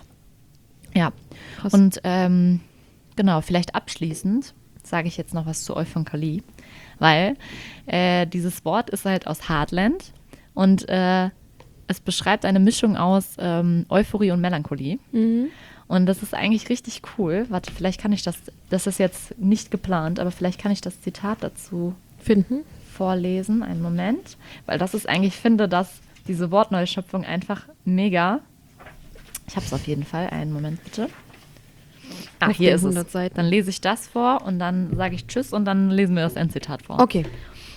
Ja. Krass. Und ähm, genau, vielleicht abschließend sage ich jetzt noch was zu Euphankolie, weil äh, dieses Wort ist halt aus Heartland und äh, es beschreibt eine Mischung aus ähm, Euphorie und Melancholie. Mhm. Und das ist eigentlich richtig cool. Warte, vielleicht kann ich das, das ist jetzt nicht geplant, aber vielleicht kann ich das Zitat dazu Finden. vorlesen. Einen Moment. Weil das ist eigentlich, ich finde, dass diese Wortneuschöpfung einfach mega. Ich habe es auf jeden Fall. Einen Moment bitte. Ach, Auf hier den ist es. hundert Seiten. Dann lese ich das vor und dann sage ich Tschüss und dann lesen wir das Endzitat vor. Okay.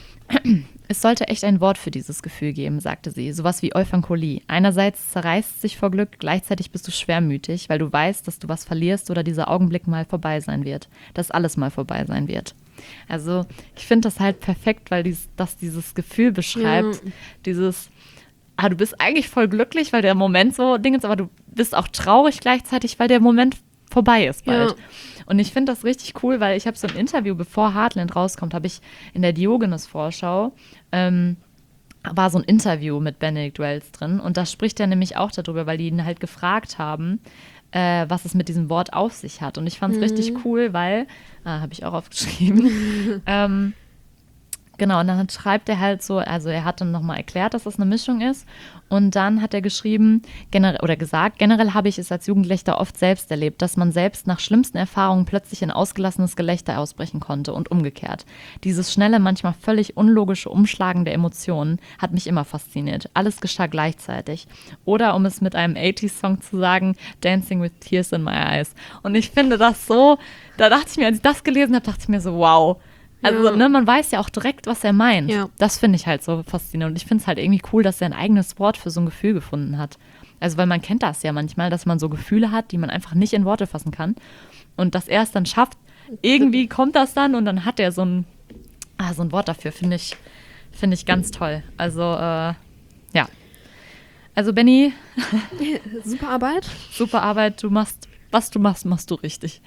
Es sollte echt ein Wort für dieses Gefühl geben, sagte sie. Sowas wie Euphankolie. Einerseits zerreißt sich vor Glück, gleichzeitig bist du schwermütig, weil du weißt, dass du was verlierst oder dieser Augenblick mal vorbei sein wird. Dass alles mal vorbei sein wird. Also ich finde das halt perfekt, weil dies, das dieses Gefühl beschreibt. Ja. Dieses, ah, du bist eigentlich voll glücklich, weil der Moment so Ding ist, aber du bist auch traurig gleichzeitig, weil der Moment vorbei ist bald. Ja. Und ich finde das richtig cool, weil ich habe so ein Interview, bevor Heartland rauskommt, habe ich in der Diogenes-Vorschau, ähm, war so ein Interview mit Benedict Wells drin. Und da spricht er nämlich auch darüber, weil die ihn halt gefragt haben, äh, was es mit diesem Wort auf sich hat. Und ich fand es Mhm. richtig cool, weil, ah, habe ich auch aufgeschrieben, ähm, genau, und dann schreibt er halt so, also er hat dann nochmal erklärt, dass das eine Mischung ist. Und dann hat er geschrieben, generell, oder gesagt, generell habe ich es als Jugendlicher oft selbst erlebt, dass man selbst nach schlimmsten Erfahrungen plötzlich in ausgelassenes Gelächter ausbrechen konnte und umgekehrt. Dieses schnelle, manchmal völlig unlogische Umschlagen der Emotionen hat mich immer fasziniert. Alles geschah gleichzeitig. Oder um es mit einem achtziger-Song zu sagen, Dancing with Tears in My Eyes. Und ich finde das so, da dachte ich mir, als ich das gelesen habe, dachte ich mir so, wow. Also, Ja. ne, man weiß ja auch direkt, was er meint. Ja. Das finde ich halt so faszinierend. Und ich finde es halt irgendwie cool, dass er ein eigenes Wort für so ein Gefühl gefunden hat. Also, weil man kennt das ja manchmal, dass man so Gefühle hat, die man einfach nicht in Worte fassen kann. Und dass er es dann schafft, irgendwie kommt das dann und dann hat er so ein, ah, so ein Wort dafür, finde ich, finde ich ganz toll. Also, äh, ja. Also, Benni, Super Arbeit. super Arbeit. Du machst, was du machst, machst du richtig.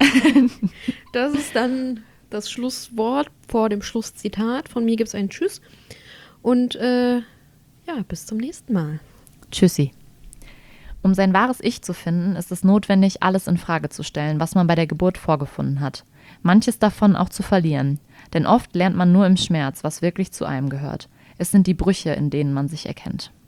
Das ist dann das Schlusswort vor dem Schlusszitat. Von mir gibt es ein Tschüss. Und äh, ja, bis zum nächsten Mal. Tschüssi. Um sein wahres Ich zu finden, ist es notwendig, alles in Frage zu stellen, was man bei der Geburt vorgefunden hat. Manches davon auch zu verlieren. Denn oft lernt man nur im Schmerz, was wirklich zu einem gehört. Es sind die Brüche, in denen man sich erkennt.